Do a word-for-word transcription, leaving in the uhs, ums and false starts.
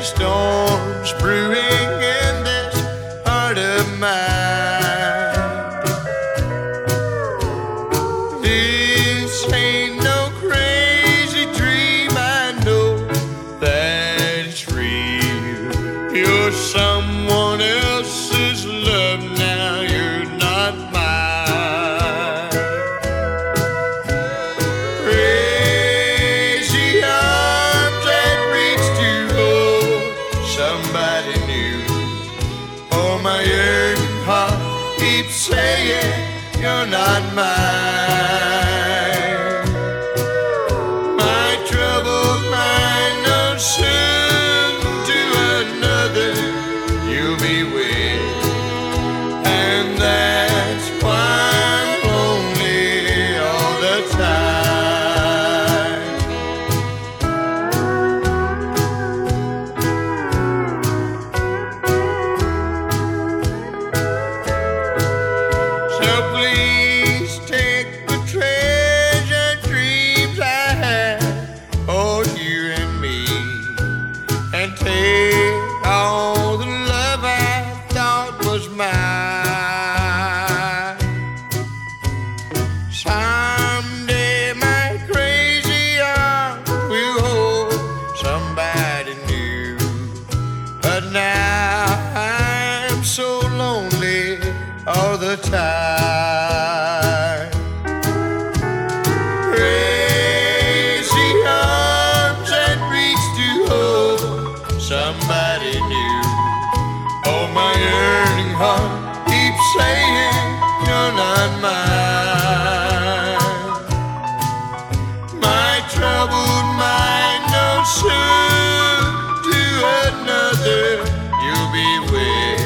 storms brewing in this heart of mine. This ain't no crazy dream, I know that it's real. You're someone else's love now, you're not mine. Crazy arms that reach to hold somebody new. Oh, my yearning heart keeps saying you're not mine. My troubled mind knows soon to another you'll be with, and that's why I'm lonely all the time. So please take the treasured dreams I had for you and me, and take all the love I thought was mine. Someday my crazy arms will hold somebody new, but now I'm so lonely all the time. Crazy arms that reach to hold somebody new. Oh, my yearning heart keeps saying you're not mine. My troubled mind knows soon to another you'll be with,